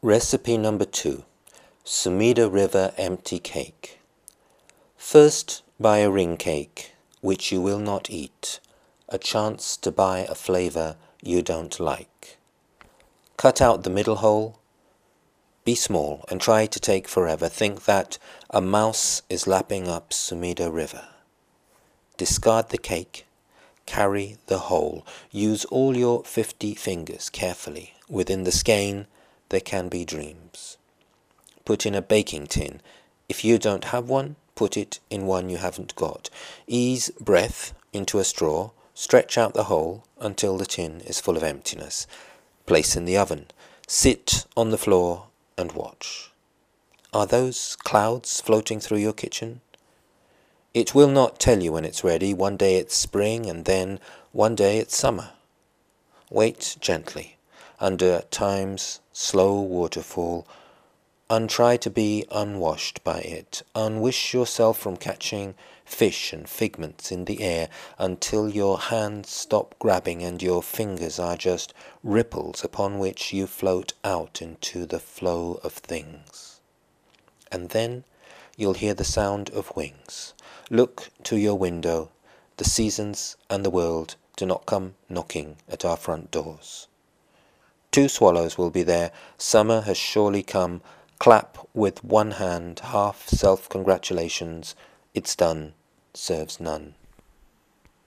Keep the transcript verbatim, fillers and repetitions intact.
Recipe number two. Sumida River Empty Cake. First, buy a ring cake, which you will not eat, a chance to buy a flavor you don't like. Cut out the middle hole. Be small and try to take forever. Think that a mouse is lapping up Sumida River. Discard the cake. Carry the hole. Use all your fifty fingers carefully. Within the skein, there can be dreams. Put in a baking tin. If you don't have one, put it in one you haven't got. Ease breath into a straw. Stretch out the hole until the tin is full of emptiness. Place in the oven. Sit on the floor and watch. Are those clouds floating through your kitchen? It will not tell you when it's ready. One day it's spring, and then one day it's summer. Wait gently, under time's slow waterfall, and try to be unwashed by it. Unwish yourself from catching fish and figments in the air until your hands stop grabbing and your fingers are just ripples upon which you float out into the flow of things. And then you'll hear the sound of wings. Look to your window. The seasons and the world do not come knocking at our front doors. Two swallows will be there. Summer has surely come. Clap with one hand, half self-congratulations. It's done, serves none.